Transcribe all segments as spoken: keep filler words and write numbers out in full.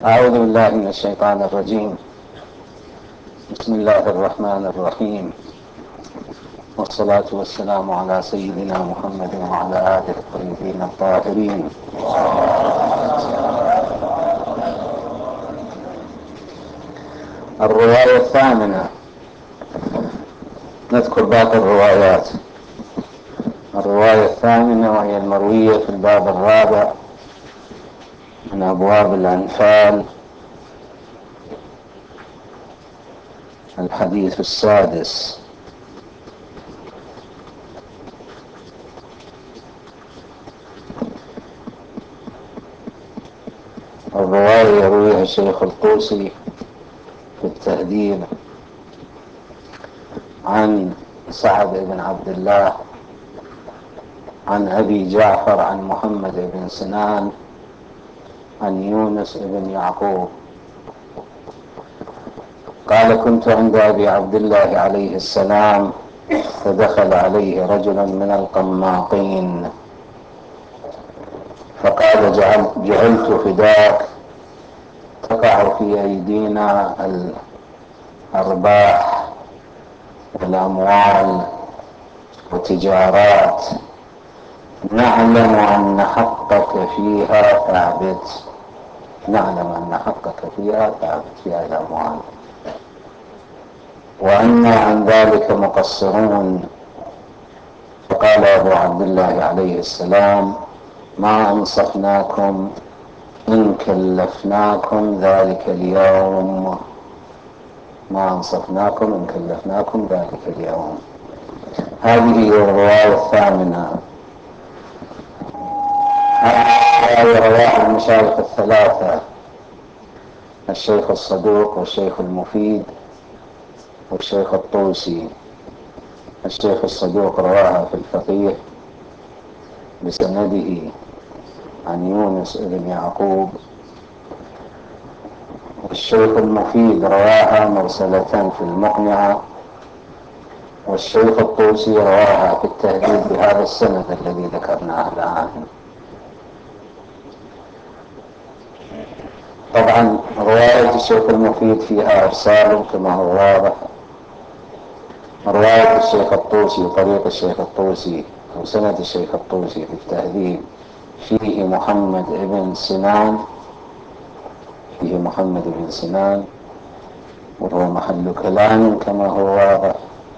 أعوذ بالله من الشيطان الرجيم. بسم الله الرحمن الرحيم، والصلاة والسلام على سيدنا محمد وعلى آله الطيبين الطاهرين. الرواية الثامنة، نذكر باقي الروايات. الرواية الثامنة وهي المروية في الباب الرابع من أبواب الأنفال، الحديث السادس. الرواية يرويها الشيخ الطوسي في التهذيب عن سعد بن عبد الله عن أبي جعفر عن محمد بن سنان عن يونس بن يعقوب قال: كنت عند أبي عبد الله عليه السلام، فدخل عليه رجل من القماطين فقال: جعلت, جعلت فداك، تقع في أيدينا الأرباح والأموال وتجارات، نعلم أن حقك فيها ثابت، نعلم أن حقك فيها ثابت في هذه الأموال، وأنا عن ذلك مقصرون. فقال أبو عبد الله عليه السلام: ما أنصفناكم إن كلفناكم ذلك اليوم، ما أنصفناكم إن كلفناكم ذلك اليوم. هذه هي الرواية الثامنة. هذه رواها المشايخ الثلاثة: الشيخ الصدوق والشيخ المفيد والشيخ الطوسي. الشيخ الصدوق رواها في الفقيه بسنده عن يونس بن يعقوب، والشيخ المفيد رواها مرسلة في المقنعة، والشيخ الطوسي رواها في التهذيب بهذا السند الذي ذكرناه الآن. طبعا رواية الشيخ المفيد فيها إرسال كما هو واضح. رواية الشيخ الطوسي طريق الشيخ الطوسي أو سند الشيخ الطوسي في التهذيب فيه محمد بن سنان، فيه محمد بن سنان وهو محل كلام كما هو واضح.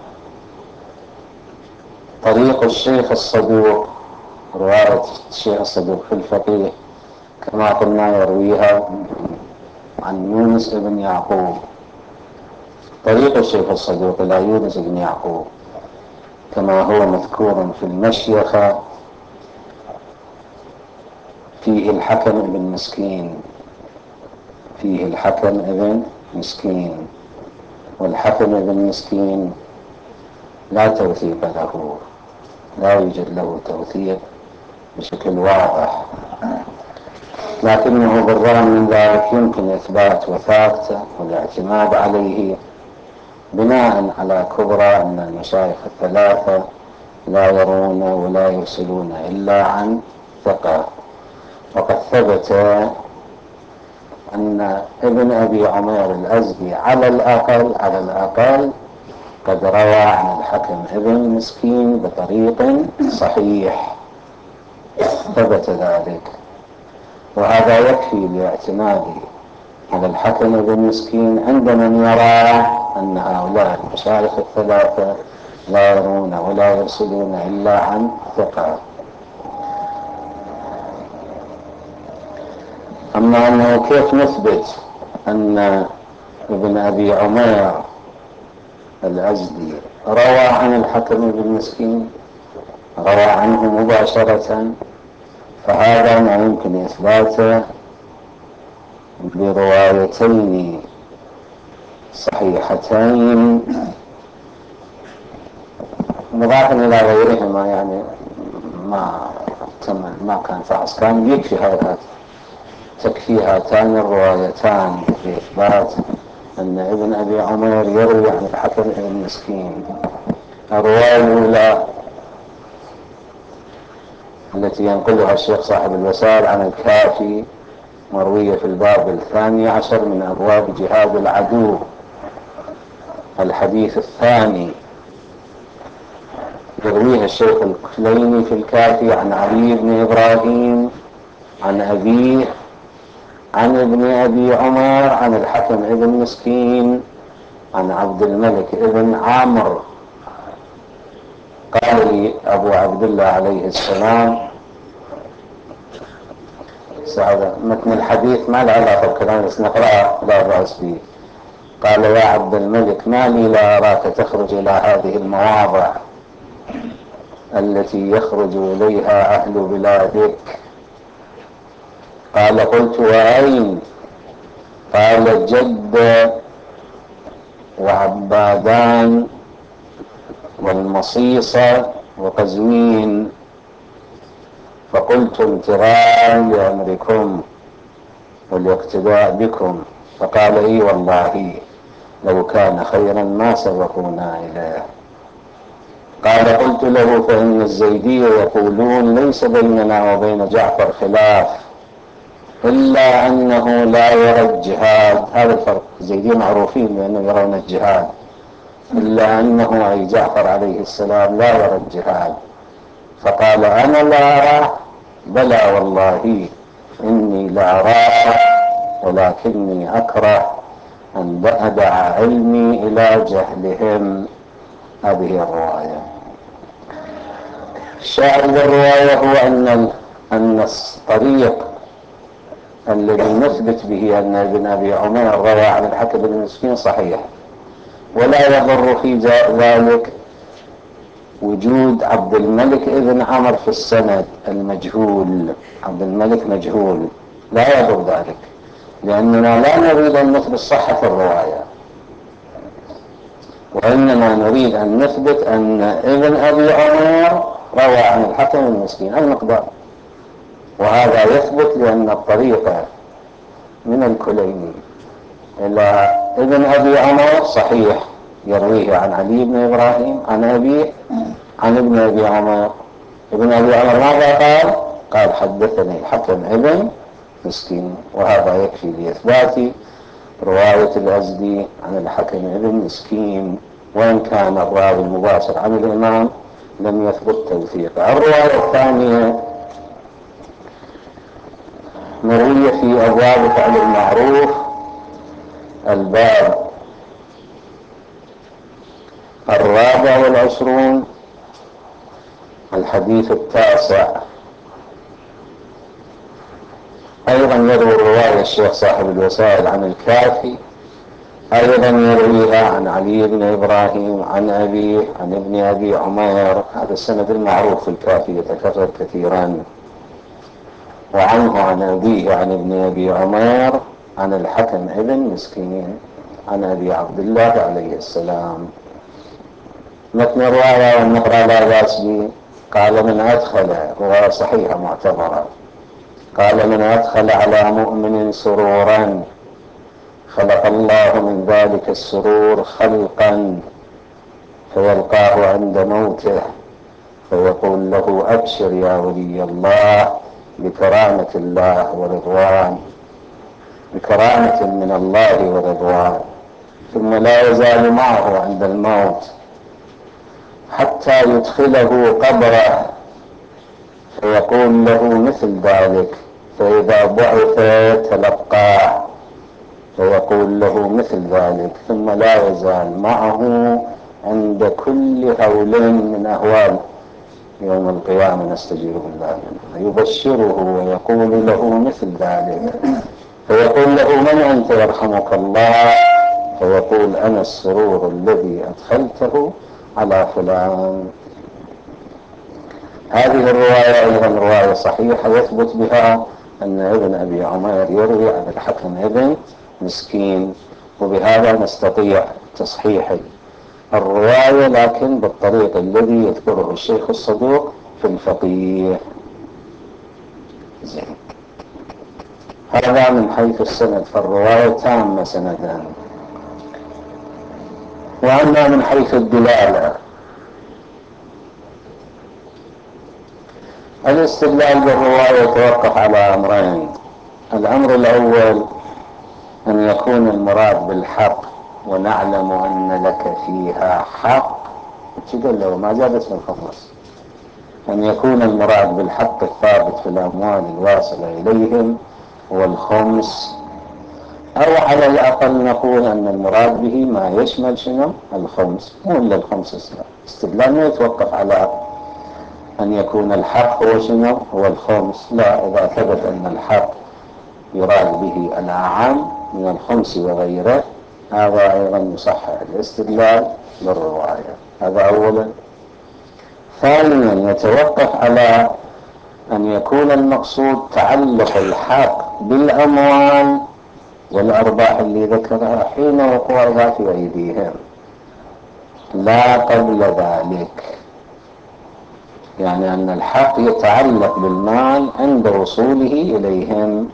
طريق الشيخ الصدوق، رواية الشيخ الصدوق في الفقيه كما قلنا يرويها عن يونس بن يعقوب. طريق الشيخ الصدوق إلى يونس بن يعقوب كما هو مذكور في المشيخة فيه الحكم بن مسكين، فيه الحكم بن مسكين، والحكم بن مسكين لا توثيق له، لا يوجد له توثيق بشكل واضح، لكنه بالرغم من ذلك يمكن إثبات وثاقته والاعتماد عليه بناء على كبرى أن المشايخ الثلاثة لا يرون ولا يرسلون إلا عن ثقة. وقد ثبت أن ابن أبي عمير الأزدي على الأقل على الأقل قد روى عن الحكم ابن مسكين بطريق صحيح، ثبت ذلك، وهذا يكفي لاعتماد على الحكم ابن مسكين عند من يرى أن هؤلاء المشايخ الثلاثة لا يرون ولا يرسلون إلا عن ثقة. أما أنه كيف نثبت أن ابن أبي عمير الأزدي روى عن الحكم بن مسكين، روى عنه مباشرة، فهذا ما يمكن إثباته بروايتين صحيحتين مضافا إلى غيرهما، يعني ما تم ما كان فحص، كان يكفي هذا، تكفي هاتان الروايتان في إثبات أن ابن أبي عمير يروي عن الحكم بن مسكين. الرواية الأولى التي ينقلها الشيخ صاحب الوسائل عن الكافي مروية في الباب الثاني عشر من أبواب جهاد العدو. الحديث الثاني يرويها الشيخ الكليني في الكافي عن علي بن إبراهيم عن أبيه عن ابن أبي عمر عن الحكم ابن مسكين عن عبد الملك ابن عامر قال لي أبو عبد الله عليه السلام، هذا متن الحديث ما له علاقة بالكلام بس نقرأه لا بأس به. قال: يا عبد الملك، ما لي لا أراك تخرج إلى هذه المواضع التي يخرج إليها أهل بلادك؟ قال: قلت: وأين؟ قال: جدة وعبادان والمصيصة وقزوين. فقلت: امتراء لأمركم والاقتداء بكم. فقال: اي والله لو كان خيرا ما سبقونا إليه. قال: قلت له: فإن الزيدية يقولون ليس بيننا وبين جعفر خلاف إلا أنه لا يرى الجهاد. هذا الفرق، الزيدية معروفين بأنه يرون الجهاد، إلا أنه أي جعفر عليه السلام لا يرى الجهاد. فقال: أنا لا أراه؟ بلى والله إني لا أراه، ولكني أكره أن أدع علمي إلى جهلهم. هذه الرواية. الشاهد الرواية هو أن أن الطريق الذي نثبت به أن ابن أبي عمر روى عن الحكم بن مسكين صحيح، ولا يضر في ذلك وجود عبد الملك ابن عمر في السند المجهول. عبد الملك مجهول، لا يضر ذلك، لأننا لا نريد أن نثبت صحة الرواية، وإنما نريد أن نثبت أن ابن أبي عمر روى عن الحكم المسكين المقدار، وهذا يثبت لأن الطريقة من الكليني إلى ابن أبي عمر صحيح، يرويه عن علي بن إبراهيم عن أبيه عن ابن أبي عمر. ابن أبي عمر ماذا قال؟ قال: حدثني الحكم ابن مسكين. وهذا يكفي لإثبات رواية الأزدي عن الحكم ابن مسكين، وإن كان الراوي المباشر عن الإمام لم يثبت توثيقه. الرواية الثانية مروية في أبواب فعل المعروف، الباب الرابع والعشرون، الحديث التاسع. أيضا يروي الرواية الشيخ صاحب الوسائل عن الكافي، أيضا يرويها عن علي بن إبراهيم عن أبيه عن ابن أبي عمر. هذا السند المعروف في الكافي يتكرر كثيرا. وعنه عن أبيه عن ابن أبي عمر عن الحكم ابن مسكين عن أبي عبد الله عليه السلام. متن الرواية والنقرة لا بأس به. قال: من أدخل، رواية صحيحة معتبرة، قال: من أدخل على مؤمن سرورا خلق الله من ذلك السرور خلقا فيلقاه عند موته فيقول له: أبشر يا ولي الله بكرامة الله ورضوان، بكرامة من الله ورضوان. ثم لا يزال معه عند الموت حتى يدخله قبره فيقول له مثل ذلك، فإذا بعث تلقاه فيقول له مثل ذلك، ثم لا يزال معه عند كل هول من أهوال يوم القيامة، نستجير بالله، يبشره ويقول له مثل ذلك، فيقول له: من أنت يرحمك الله؟ فيقول: أنا السرور الذي أدخلته على فلان. هذه الرواية أيضا رواية صحيحة يثبت بها أن ابن أبي عمر يروي عن الحكم ابن مسكين، وبهذا نستطيع تصحيح الرواية، لكن بالطريق الذي يذكره الشيخ الصدوق في الفقيه. زين. هذا من حيث السند، فالرواية تامة سندا. وأما من حيث الدلالة، الاستدلال بالرواية يتوقف على أمرين: الأمر الأول أن يكون المراد بالحق ونعلم أن لك فيها حق، تقول له ما جابت من خمس. أن يكون المراد بالحق الثابت في الأموال الواصلة إليهم هو الخمس، أو على الأقل نقول أن المراد به ما يشمل شنو؟ الخمس، مو إلا الخمس. استدلال ما يتوقف على أن يكون الحق هو شنو؟ هو الخمس. لا، إذا ثبت أن الحق يراد به الأعم من الخمس وغيره، هذا أيضا يصحح الاستدلال بالرواية. هذا أولا. ثانيا يتوقف على أن يكون المقصود تعلق الحق بالأموال والأرباح اللي ذكرها حين وقوعها في أيديهم، لا قبل ذلك. يعني أن الحق يتعلق بالمال عند وصوله إليهم.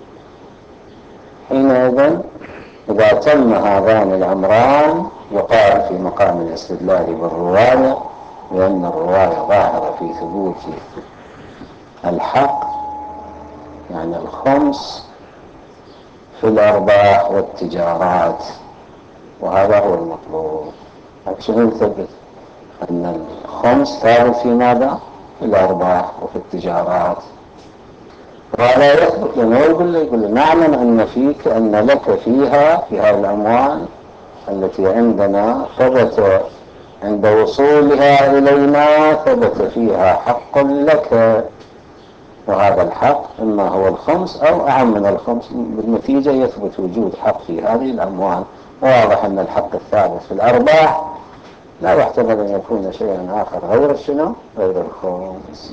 حينئذ إذا تم هذان الأمران يقال في مقام الاستدلال بالرواية، لأن الرواية ظاهرة في ثبوت الحق، يعني الخمس في الأرباح والتجارات، وهذا هو المطلوب. شنو نثبت؟ أن الخمس ثابت في ماذا؟ في الأرباح وفي التجارات. وهذا يثبت لنا ويقول له يقول له نعلم أن فيك أن لك فيها في هذه الأموال التي عندنا ثبت عند وصولها إلينا ثبت فيها حق لك، وهذا الحق إما هو الخمس أو أعم من الخمس. بالنتيجة يثبت وجود حق في هذه الأموال. واضح أن الحق الثابت في الأرباح لا يحتمل أن يكون شيئا آخر غير شنو؟ غير الخمس.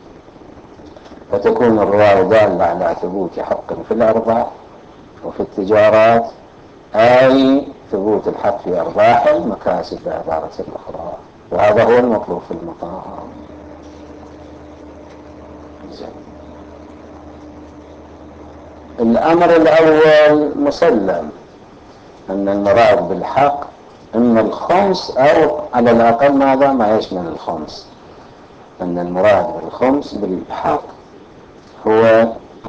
فتكون الرواية دالة على ثبوت حق في الأرباح وفي التجارات، أي ثبوت الحق في أرباح المكاسب بعبارة أخرى، وهذا هو المطلوب في المقام. الأمر الأول مسلم، أن المراد بالحق إما الخمس أو على الأقل ماذا؟ ما يشمل الخمس. أن المراد بالخمس بالحق هو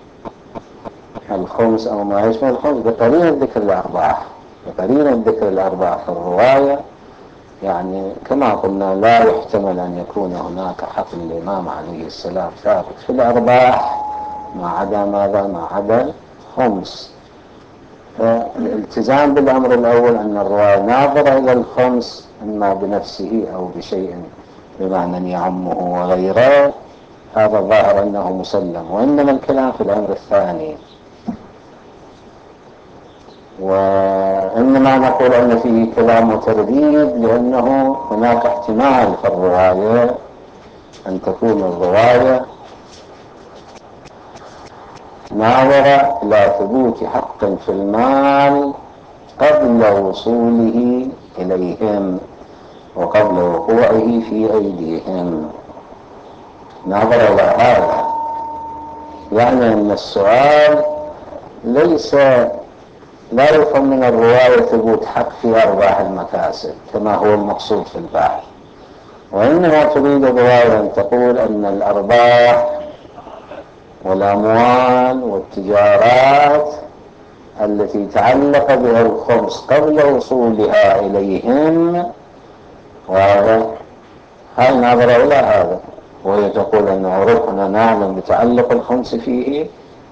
الخمس أو ما يشمل الخمس بقرينة ذكر الأرباح. بقرينة ذكر الأرباح في الرواية، يعني كما قلنا لا يحتمل أن يكون هناك حق الإمام عليه السلام ثابت في الأرباح ما عدا ماذا؟ ما عدا الخمس. فالالتزام بالأمر الأول أن الرواية ناظرة إلى الخمس إما بنفسه أو بشيء بمعنى يعمه وغيره، هذا الظاهر أنه مسلم. وإنما الكلام في الأمر الثاني، وإنما نقول أن فيه كلام وترديد لأنه هناك احتمال في الرواية أن تكون الرواية ناظرة إلى ثبوت حق في المال قبل وصوله إليهم وقبل وقوعه في أيديهم. ناظر إلى هذا، يعني أن السؤال ليس لا يفهم من الرواية ثبوت حق في أرباح المكاسب كما هو المقصود في البحث، وإنما تريد الرواية أن تقول أن الأرباح والأموال والتجارات التي تعلق بها الخمس قبل وصولها إليهم، وهذا هل نظر إلى هذا، وهي تقول أن عرفنا نعلم بتعلق الخمس فيه،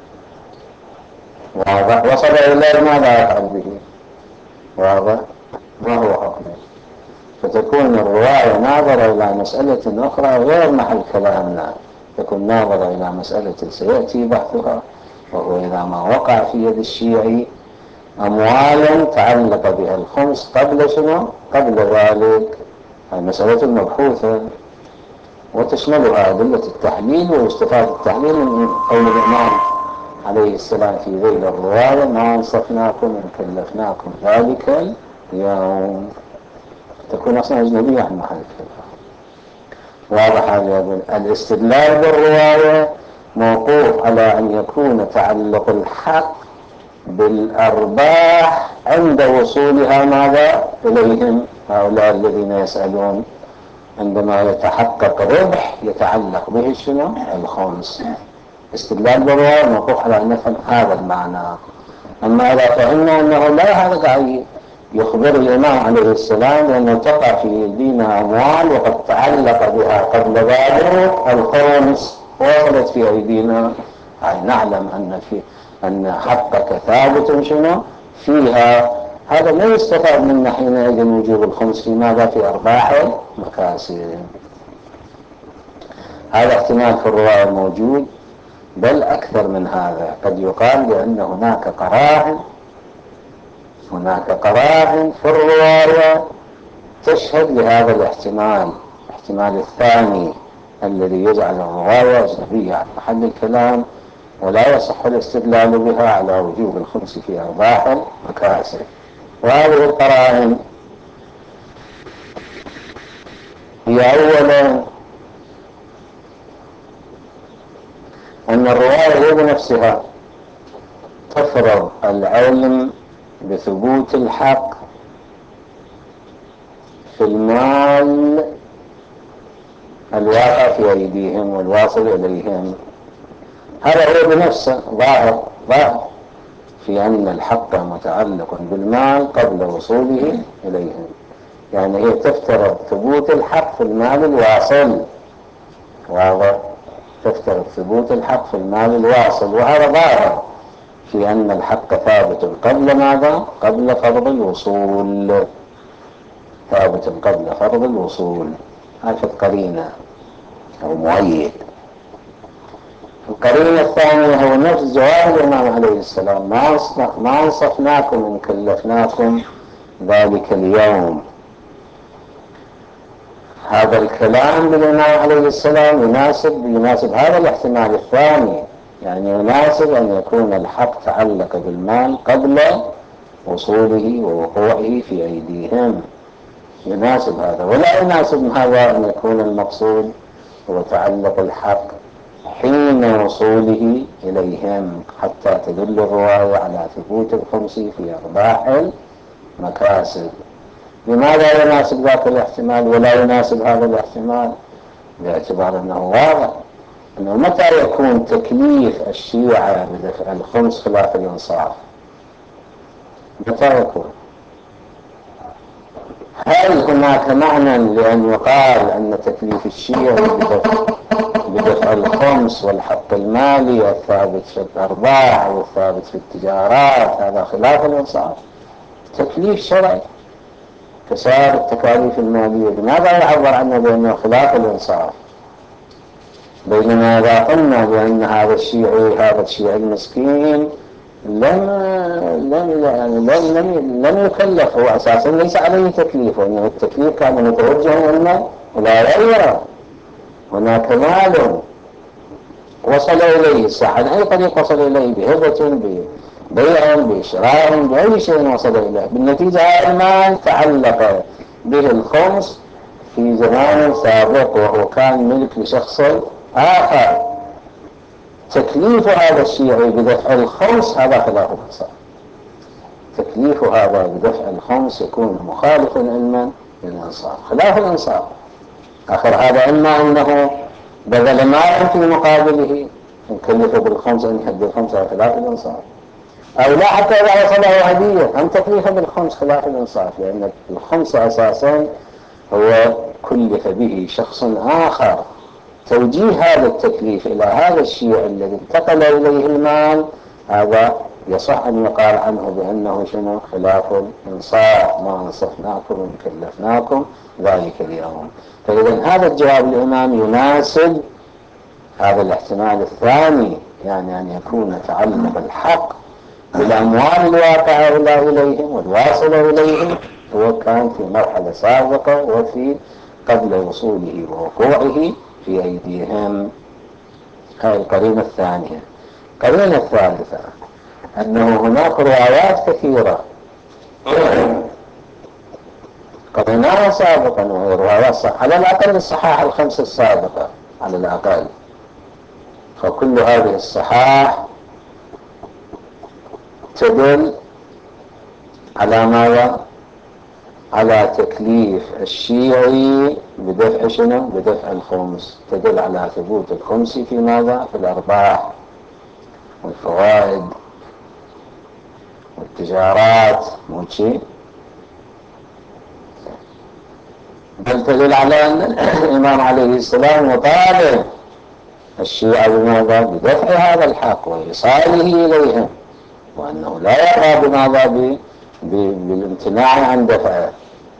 وهذا وصل إلى ماذا أفعل به، وهذا ما هو حكمه. فتكون الرواية ناظرة إلى مسألة أخرى غير محل كلامنا، تكون ناظرة إلى مسألة سيأتي بحثها، وهو إذا ما وقع في يد الشيعي أموال تعلق بها الخمس قبل شنو؟ قبل ذلك. المسألة مبحوثة وتشملها أدلة التحليل، ويستفاد التحليل من قول الإمام عليه السلام في ذيل الرواية: ما أنصفناكم إن كلفناكم ذلك اليوم. تكون أصلا أجنبية عن محل الكلام. واضح هذا. الاستدلال بالرواية موقوف على أن يكون تعلق الحق بالأرباح عند وصولها ماذا؟ إليهم، هؤلاء الذين يسألون. عندما يتحقق ربح يتعلق به شنو؟ الخمس. استدلال بالرواية موقوف على أن نفهم هذا المعنى. أما إذا فهمنا أنه لا، هذا قاعد يخبر الإمام عليه السلام بأنه تقع في أيدينا أموال وقد تعلق بها قبل ذلك الخمس وصلت في أيدينا، أي نعلم أن في أن حقك ثابت شنو فيها. هذا لا يستفاد منا حينئذ وجوب الخمس في ماذا؟ في أرباح المكاسب. هذا احتمال في الرواية موجود، بل أكثر من هذا. قد يقال بأن هناك قرائن هناك قرائن في الرواية تشهد لهذا الاحتمال، الاحتمال الثاني الذي يجعل الرواية أجنبية عن محل الكلام ولا يصح الاستدلال بها على وجوب الخمس في أرباح المكاسب. وهذه القرائن هي أولا أن الرواية هي بنفسها تفرض العلم بثبوت الحق في المال الواقع في أيديهم والواصل إليهم. هذا هو بنفسه ظاهر ظاهر في أن الحق متعلق بالمال قبل وصوله إليهم. يعني هي تفترض ثبوت الحق في المال الواصل، واضح؟ تفترض ثبوت الحق في المال الواصل، وهذا ظاهر في أن الحق ثابت قبل ماذا؟ قبل فرض الوصول، ثابت قبل فرض الوصول. هذه قرينة أو مؤيد. القرينة الثانية هو نفس جواب الإمام عليه السلام: ما أنصفناكم إن كلفناكم ذلك اليوم. هذا الكلام للإمام عليه السلام يناسب يناسب هذا الاحتمال الثاني، يعني يناسب أن يكون الحق تعلق بالمال قبل وصوله ووقوعه في أيديهم، يناسب هذا. ولا يناسب هذا أن يكون المقصود هو تعلق الحق حين وصوله إليهم، حتى تدل الرواية على ثبوت الخمس في أرباح المكاسب. لماذا يناسب ذاك الاحتمال ولا يناسب هذا الاحتمال؟ باعتبار أنه واضح أنه متى يكون تكليف الشيعة بدفع الخمس خلاف الإنصاف؟ متى يكون؟ هل هناك معنى لأن يقال أن تكليف الشيعة بدفع, بدفع الخمس والحق المالي الثابت في الأرباح أو الثابت في التجارات هذا خلاف الإنصاف؟ تكليف شرعي كسائر التكاليف المالية، لماذا يعبر عنه بأنه خلاف الإنصاف؟ بينما إذا قلنا بأن هذا الشيعي هذا الشيعي المسكين لم لم لم لم, لم يكلف، هو أساسا ليس عليه تكليف، وأنه التكليف كان متوجه إلى إلى غيره. هناك مال وصل إليه، صح عن أي طريق وصل إليه، بهبة ببيع بشراء بأي شيء وصل إليه، بالنتيجة هذا المال تعلق به الخمس في زمان سابق وهو كان ملك لشخص آخر. تكليف هذا الشيعي بدفع الخمس هذا خلاف الإنصاف. تكليف هذا بدفع الخمس يكون مخالفا علما للإنصاف، خلاف الإنصاف. آخر هذا إما أنه بذل مال في مقابله يكلف بالخمس أن يحد الخمس على خلاف الإنصاف، أو لا حتى إذا وصله هدية أن تكلف بالخمس خلاف الإنصاف، لأن الخمس أساسا هو كلف به شخص آخر. توجيه هذا التكليف إلى هذا الشيء الذي انتقل إليه المال هذا يصح أن يقال عنه بأنه شنو؟ خلاف الإنصاف. ما أنصفناكم وإن كلفناكم ذلك اليوم. فإذا هذا الجواب الإمام يناسب هذا الاحتمال الثاني، يعني أن يكون تعلق الحق بالأموال الواقعة إليهم والواصلة إليهم هو كان في مرحلة سابقة وفي قبل وصوله ووقوعه في أيديهم. هذه القرينة الثانية. القرينة الثالثة أنه هناك روايات كثيرة قريناها سابقا، وهي روايات على الأقل الصحاح الخمس السابقة على الأقل. فكل هذه الصحاح تدل على ماذا؟ على تكليف الشيعي بدفع شنو؟ بدفع الخمس، تدل على ثبوت الخمس في ماذا؟ في الأرباح. والفوائد والتجارات، مو شيء. بل تدل على أن الإمام عليه السلام يطالب الشيعة بماذا؟ بدفع هذا الحق وإيصاله إليهم، وأنه لا يرضى بماذا؟ بالامتناع عن دفعه.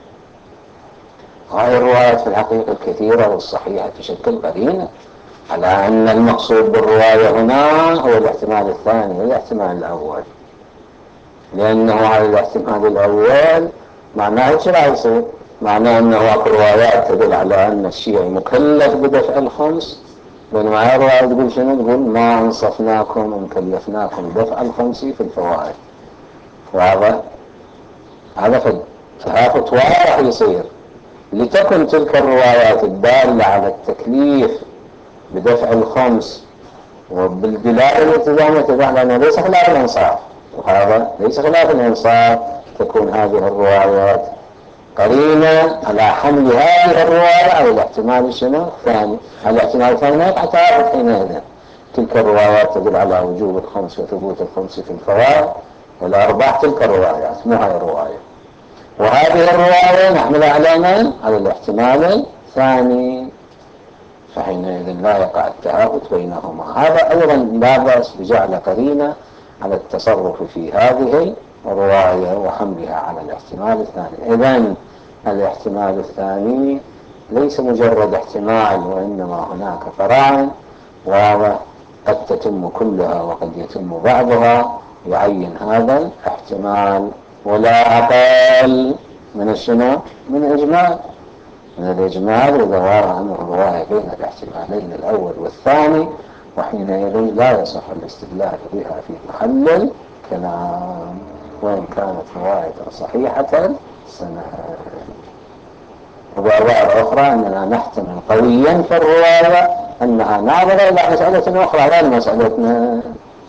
هذه الروايات في الحقيقة الكثيرة والصحيحة تشكل قرينة على أن المقصود بالرواية هنا هو الاحتمال الثاني والاحتمال الأول، لأنه على الاحتمال الأول معناه ايش راح يصير؟ معناه أنه أكو روايات تدل على أن الشيعي مكلف بدفع الخمس، بينما هاي الرواية تقول شنو؟ تقول ما أنصفناكم ومكلفناكم دفع الخمس في الفوائد. واضح؟ هذا في تهافت واضح يصير، لتكن تلك الروايات الدالة على التكليف بدفع الخمس وبالدلالة الالتزامية تدل على أنه ليس خلاف الإنصاف، وهذا ليس خلاف الإنصاف، تكون هذه الروايات قرينة على حمل هذه الرواية على الاحتمال شنو؟ الثاني. الاحتمال الثاني ما يقع تعارض حينئذ. تلك الروايات تدل على وجوب الخمس وثبوت الخمس في الفوائد والأرباح، تلك الروايات مو هاي الرواية. وهذه الرواية نحملها على من؟ على الاحتمال الثاني، فحينئذ لا يقع التهافت بينهما. هذا أيضا لا بأس بجعل قرينة على التصرف في هذه الرواية وحملها على الاحتمال الثاني. إذن الاحتمال الثاني ليس مجرد احتمال، وإنما هناك فرع واضح قد تتم كلها وقد يتم بعضها يعين هذا الاحتمال، ولا أقل من الشنو؟ من إجمال من الإجمال إذا وارى عنه الرواية بين الاحتمالين الأول والثاني، وحينئذ لا يصح الاستدلال بها في محل كلام، وإن كانت رواية صحيحة سنة. وبعبارة أخرى أننا نحتمل قويا في الرواية أنها ناظرة إلى مسألة أخرى غير مسألتنا،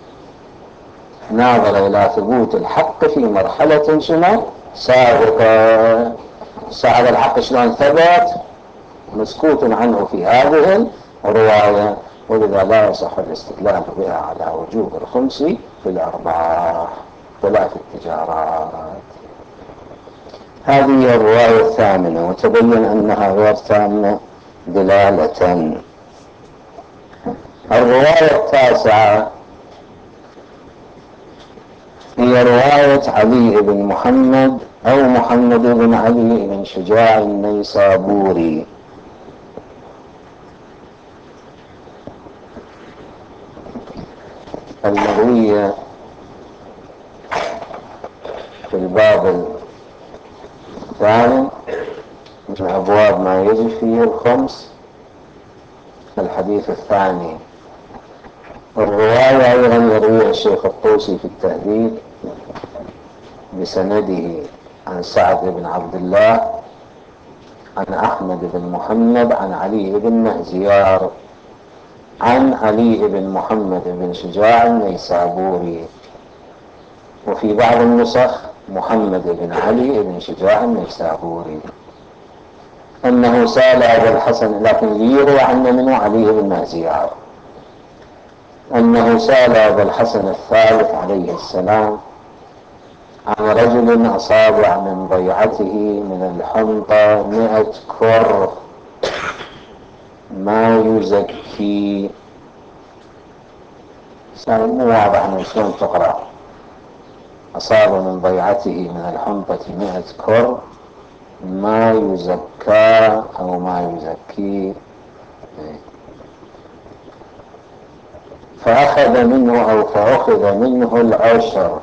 ناظرة إلى ثبوت الحق في مرحلة شنو؟ سابقة. صاحب الحق شلون ثبت؟ مسكوت عنه في هذه الرواية، ولذا لا يصح الاستدلال بها على وجوب الخمس في الأرباح ولا في التجارات. هذه الرواية الثامنة، وتبين أنها غير تامة دلالة. الرواية التاسعة هي رواية علي بن محمد أو محمد بن علي بن شجاع النيسابوري، المروية في الباب الثاني من أبواب ما يجب فيه الخمس في الحديث الثاني. الرواية أيضا يرويها الشيخ الطوسي في التهذيب بسنده عن سعد بن عبد الله عن أحمد بن محمد عن علي بن مهزيار عن علي بن محمد بن شجاع النيسابوري، وفي بعض النسخ محمد بن علي بن شجاع النيسابوري، أنه سأل أبا الحسن، لكن يروى عنه منه علي بن مهزيار، أنه سأل أبا الحسن الثالث عليه السلام عن رجل أصاب من ضيعته من الحنطة مئة كر ما يزكي. سأل مو واضح أنه شلون تقرأ أصاب من ضيعته من الحنطة مئة كر ما يزكى أو ما يزكي. فأخذ منه أو فأخذ منه العشر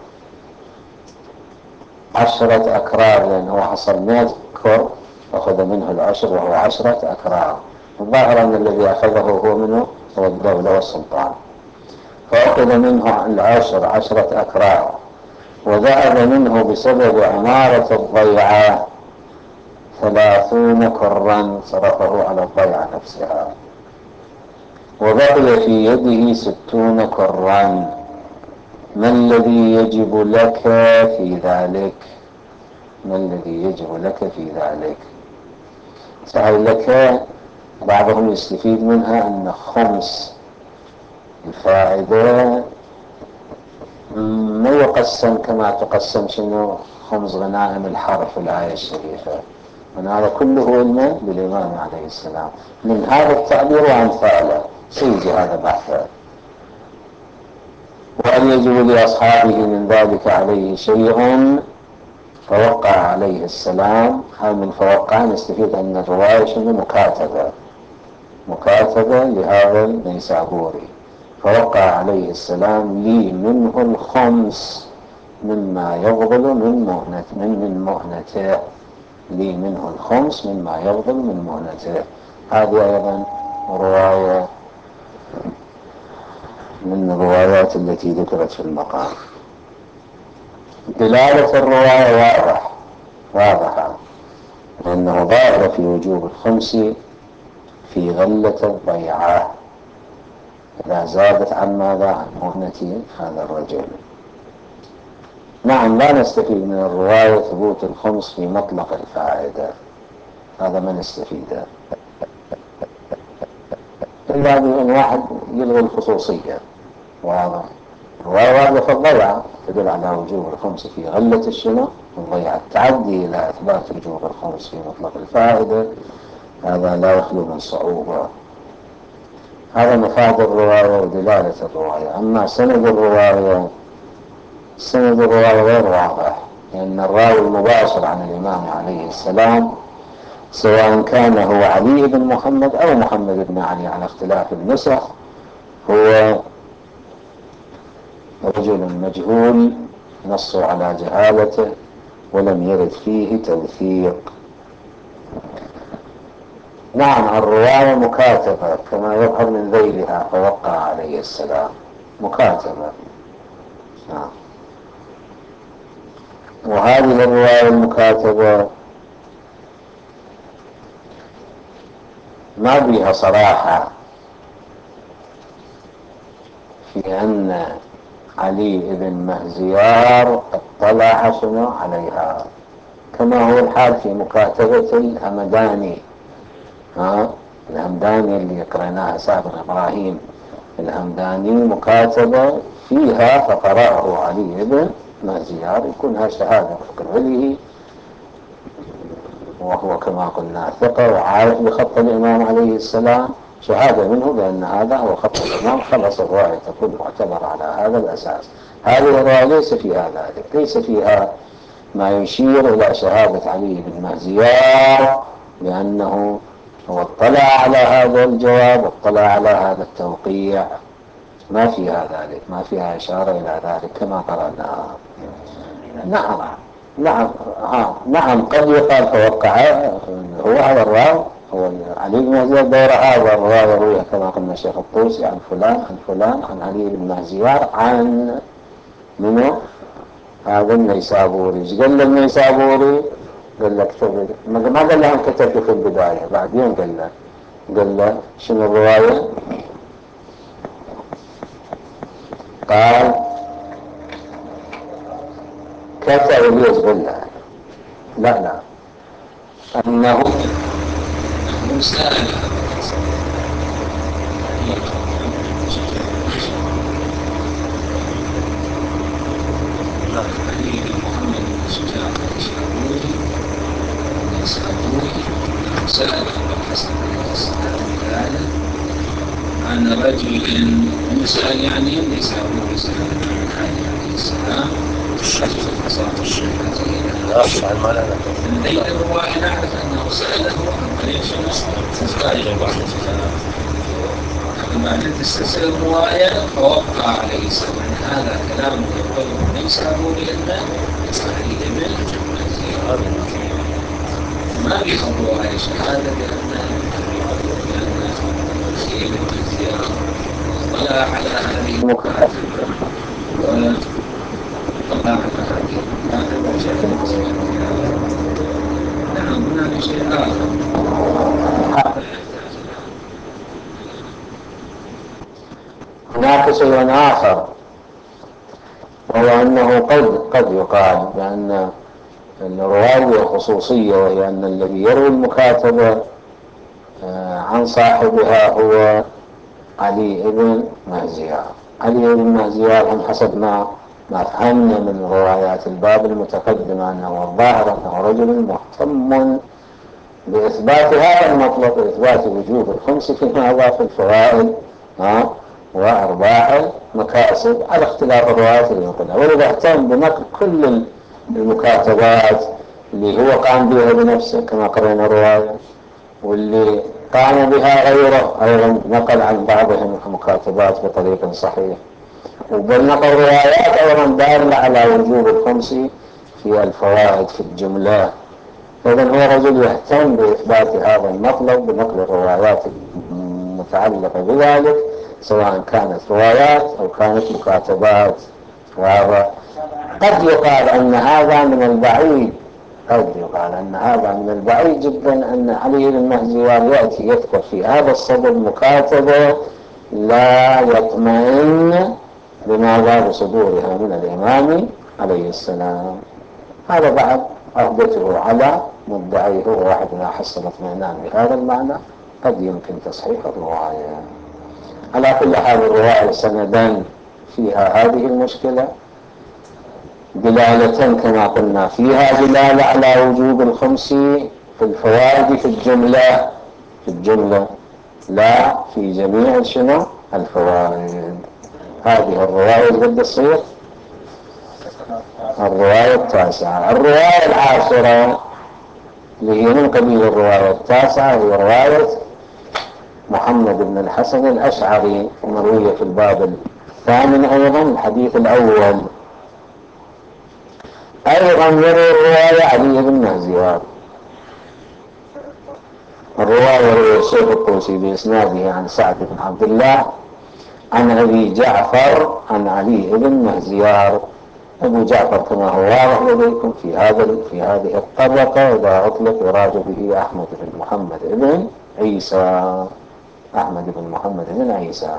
عشرة أكرار، لأنه حصل مئة كر أخذ منه العشر وهو عشرة أكرار. الظاهر أن الذي أخذه هو منه هو الدولة والسلطان. فأخذ منه العشر عشرة أكرار، وذهب منه بسبب عمارة الضيعة ثلاثون كرا صرفه على الضيعة نفسها، وبقي في يده ستون كرا. ما الذي يجب لك في ذلك؟ ما الذي يجب لك في ذلك؟ سأل لك بعضهم يستفيد منها أن خمس الفائدة ما يقسم كما تقسم شنو خمس غنائم الحرب في الآية الشريفة، من هذا كله علما بالإمام عليه السلام، من هذا التعبير وأمثاله سيجي هذا بحثا. وهل يجب لأصحابه من ذلك عليه شيء فوقع عليه السلام؟ هل من فوقع نستفيد أن الرواية شنو مكاتبة، مكاتبة لهذا النيسابوري، فوقع عليه السلام لي منه الخمس مما يفضل من مهنة من من مهنته، لي منه الخمس مما يفضل من مهنته. هذه أيضا رواية من الروايات التي ذكرت في المقام. دلالة الرواية واضح واضحة، لأنه ظاهر في وجوب الخمس في غلة الضيعة إذا زادت عن ماذا؟ عن مهنة هذا الرجل. نعم، لا نستفيد من الرواية ثبوت الخمس في مطلق الفائدة، هذا ما نستفيده، إلا بأن واحد يلغي الخصوصية. واضح، الرواية واردة في الضيعة تدل على وجوب الخمس في غلة الشنو؟ الضيعة. التعدي إلى إثبات وجوب الخمس في مطلق الفائدة هذا لا يخلو من صعوبة. هذا مفاد الرواية ودلالة الرواية. أما سند الرواية، سند الرواية غير واضح، لأن الراوي المباشر عن الإمام عليه السلام سواء كان هو علي بن محمد أو محمد بن علي على اختلاف النسخ هو رجل مجهول نصوا على جهالته ولم يرد فيه توثيق. نعم، الرواية مكاتبة كما يظهر من ذيلها فوقع عليه السلام، مكاتبة. نعم. وهذه الرواية المكاتبة ما بها صراحة في أن علي بن مهزيار اطلع شنو عليها، كما هو الحال في مكاتبة الهمداني. ها الهمداني اللي قرأناها سابقا، إبراهيم الهمداني، مكاتبة فيها فقرأه علي بن مهزيار، يكونها شهادة بقبله، وهو كما قلنا ثقة وعارف بخط الإمام عليه السلام، شهادة منه بأن هذا هو خط الإمام، خلص الرواية تكون معتبر على هذا الأساس. هذه الرواية ليس فيها ذلك، ليس فيها ما يشير إلى شهادة علي بن مهزيار بأنه هو اطلع على هذا الجواب واطلع على هذا التوقيع، ما فيها ذلك، ما فيها إشارة إلى ذلك كما قرأناها. نعم نعم ها نعم قد يقال توقع، هو هذا الراوي هو علي بن مهزيار دور هذا الرواية روية كما قلنا الشيخ الطوسي عن فلان عن فلان عن علي بن مهزيار عن منه هذا النيسابوري. ايش قال النيسابوري؟ قال له اكتب، ما قال له كتبت في البداية، بعدين قال له قال له شنو الرواية؟ قال كتب ليش؟ قال له لا لا أنه سأل علي بن محمد بن شجاع النيسابوري النيسابوري سأل أبا الحسن البصري عن رجل، ومسأل يعني النيسابوري سأل عن علي عليه السلام الشخص فصاحة الشهادتين. لدينا الرواية نعرف أنه سأله عن طريق شنو؟ بعدين تستسل الرواية فوقع عليه السلام. هذا كلام يقوله النيسابوري لنا علي بن مهزيار، ما في الرواية شهادة بأن علي بن مهزيار طلع على هذه المكاتبة وطلع على هذه المكاتبة بشكل نسبي. نعم، هناك شيء آخر هناك شيء آخر وهو أنه قد قد يقال بأن الرواية خصوصية، وهي أن الذي يروي المكاتبة عن صاحبها هو علي بن مهزيار. علي بن مهزيار هم حسب ما ما فهمنا من روايات الباب المتقدمة أنه الظاهر أنه رجل مهتم بإثبات هذا المطلب، إثبات وجوب الخمس فيما هذا في الفوائد ها وأرباح المكاسب على اختلاف الروايات اللي نقلها. ولذا اهتم بنقل كل المكاتبات اللي هو قام بها بنفسه كما قرأنا الرواية، واللي قام بها غيره أيضا نقل عن بعضهم المكاتبات بطريق صحيح، وبل نقل روايات أيضا دالة على وجوب الخمس في الفوائد في الجملة. إذا هو رجل يهتم بإثبات هذا المطلب بنقل الروايات المتعلقة بذلك، سواء كانت روايات أو كانت مكاتبات. وهذا قد يقال أن هذا من البعيد قد يقال أن هذا من البعيد جدا أن علي بن مهزوار يأتي يذكر في هذا الصدر مكاتبة لا يطمئن لماذا بصدورها من الإمام عليه السلام. هذا بعد عهدته على مدعيه، وواحد لا حصل اطمئنان بهذا المعنى قد يمكن تصحيح الرواية. على كل حال الرواية سندا فيها هذه المشكلة، دلالة كما قلنا فيها دلالة على وجوب الخمس في الفوائد في الجملة في الجملة لا في جميع شنو الفوائد. هذه الرواية اللي تصير الرواية التاسعة. الرواية العاشرة اللي هي من قبيل الرواية التاسعة هي رواية محمد بن الحسن الأشعري مروية في الباب الثامن أيضا الحديث الأول. أيضا يروي الرواية علي بن مهزوار. الرواية روي الشيخ الطوسي بإسناده عن سعد بن عبد الله عن أبي جعفر عن علي بن مهزوار. أبو جعفر كما هو واضح لديكم في هذا في هذه الطبقة إذا أطلق يراد به أحمد بن محمد بن عيسى أحمد بن محمد بن عيسى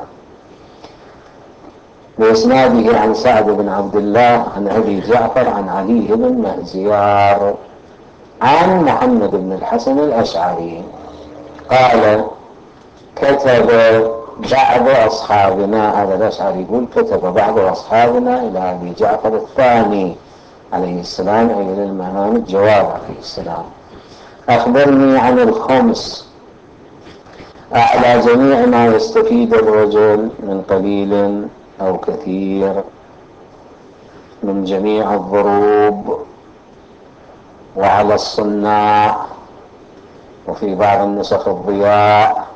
بإسناده عن سعد بن عبد الله عن أبي جعفر عن علي بن مهزوار عن محمد بن الحسن الأشعري قال كتب بعض أصحابنا، هذا الأشعري يقول كتب بعض أصحابنا إلى أبي جعفر الثاني عليه السلام أي إلى الإمام الجواد عليه السلام أخبرني عن الخمس على جميع ما يستفيد الرجل من قليل أو كثير من جميع الضروب، وعلى الصناع، وفي بعض النسخ الضياء،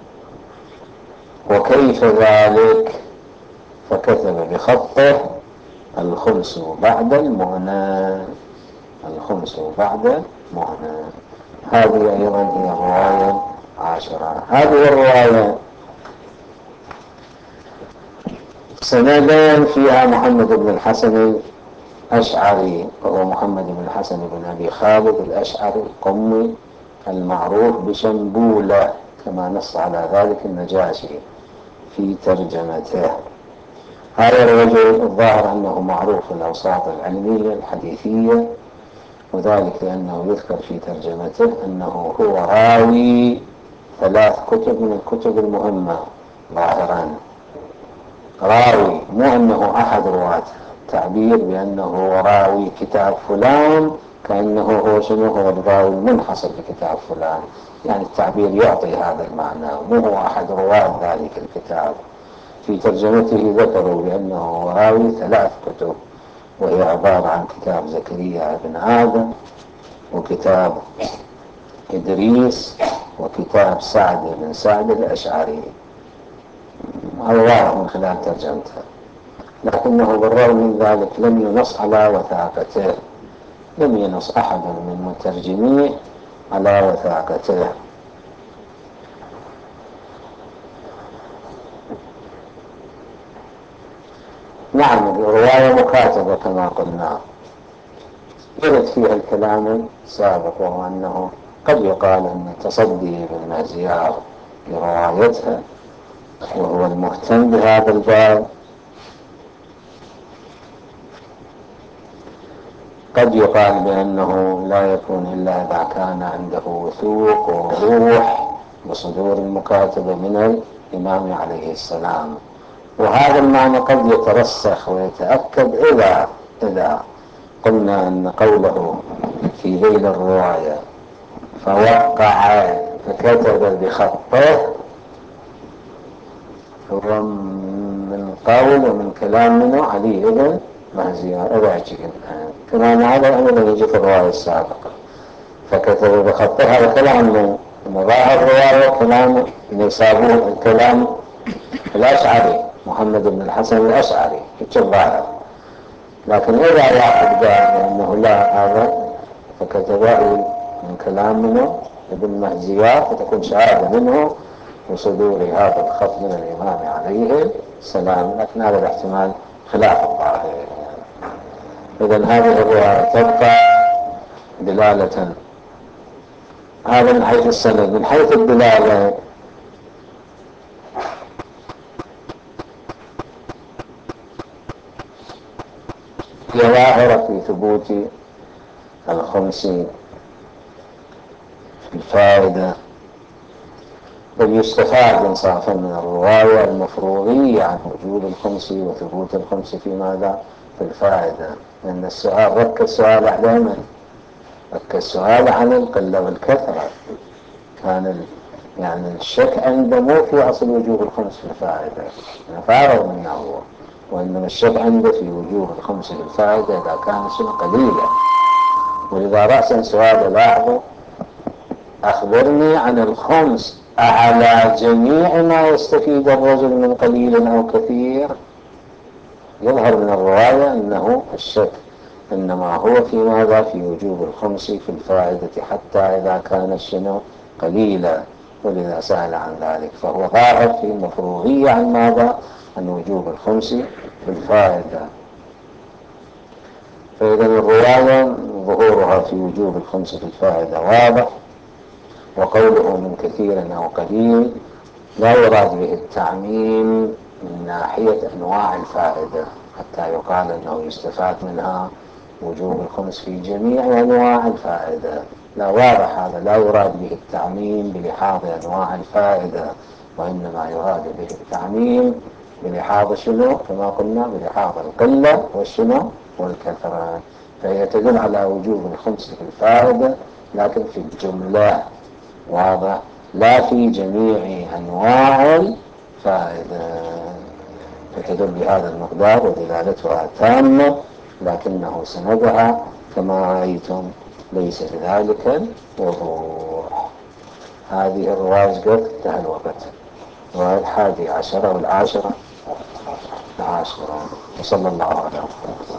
وكيف ذلك، فكتب بخطه الخمس بعد المهنة الخمس بعد مهنة. هذه أيضا هي الرواية عشرة. هذه الرواية سندان فيها محمد بن الحسن الأشعري وهو محمد بن الحسن بن أبي خالد الأشعري القمي المعروف بشنبولة كما نص على ذلك النجاشي في ترجمته. هذا الرجل الظاهر أنه معروف في الأوساط العلمية الحديثية، وذلك لأنه يذكر في ترجمته أنه هو راوي ثلاث كتب من الكتب المهمة ظاهرا. راوي مو أنه أحد رواة، تعبير بأنه هو راوي كتاب فلان كأنه هو شنو هو الراوي المنحصر في كتاب فلان، يعني التعبير يعطي هذا المعنى، مو هو أحد رواة ذلك الكتاب. في ترجمته ذكروا بأنه راوي ثلاث كتب، وهي عبارة عن كتاب زكريا بن آدم، وكتاب إدريس، وكتاب سعد بن سعد الأشعري. هذا واضح من خلال ترجمته، لكنه بالرغم من ذلك لم ينص على وثاقته، لم ينص أحد من مترجميه على وثاقته. نعم الرواية مكاتبة كما قلنا، يرد فيها الكلام السابق، وهو أنه قد يقال أن تصدي ابن مهزيار لروايتها وهو المهتم بهذا الباب قد يقال بأنه لا يكون إلا إذا كان عنده وثوق ووضوح بصدور المكاتبة من الإمام عليه السلام، وهذا المعنى قد يترسخ ويتأكد إذا إذا قلنا أن قوله في ذيل الرواية فوقع فكتب بخطه هو من قول ومن كلام منه علي بن مهزي أراجع كمان هذا أيضا يجي في الرواية السابقة فكتب بخطه هذا كلام من ظاهر الرواية كلام نيسابور كلام الأشعري محمد بن الحسن الأشعري الظاهر. لكن إذا واحد قال أنه لا هذا فكتبه من كلام منه ابن مهزيات فتكون شهادة منه وصدور هذا الخط من الإمام عليه السلام. لكن هذا الاحتمال خلاف الظاهر. إذن هذه الرواية تبقى دلالة. هذا من حيث السند. من حيث الدلالة هي ظاهرة في ثبوت الخمس الفائدة. بل يستفاد إنصافا من الرواية المفروضية عن وجود الخمس وثبوت الخمس في ماذا؟ في الفائدة. لأن السؤال رك السؤال على من؟ رك السؤال عن القلة والكثرة. كان يعني الشك عنده مو في أصل وجوب الخمس في الفائدة فارغ منه هو، وإنما الشك عنده في وجوب الخمس في الفائدة إذا كان شيء قليلا. ولذا رأسا سؤال لاحظوا أخبرني عن الخمس على جميع ما يستفيد الرجل من قليل أو كثير. يظهر من الرواية أنه الشك إنما هو في ماذا؟ في وجوب الخمس في الفائدة حتى إذا كان الشنو قليلا. ولذا سأل عن ذلك فهو ظاهر في المفروضية عن ماذا؟ عن وجوب الخمس في الفائدة. فإذا الرواية ظهورها في وجوب الخمس في الفائدة واضح. وقوله من كثير أو قليل لا يراد به التعميم من ناحية أنواع الفائدة حتى يقال أنه يستفاد منها وجوب الخمس في جميع أنواع الفائدة. لا، واضح هذا لا يراد به التعميم بلحاظ أنواع الفائدة، وإنما يراد به التعميم بلحاظ شنو؟ كما قلنا بلحاظ القلة والشنو والكثرة. فهي تدل على وجوب الخمس في الفائدة لكن في الجملة واضح، لا في جميع أنواع الفائدة. فتدل بهذا المقدار ودلالتها تامة، لكنه سندها كما رأيتم ليس بذلك الوضوح. هذه الرواية قد انتهى الوقت. الرواية الحادي عشرة والعاشرة العاشرة. وصلى الله عليه وسلم.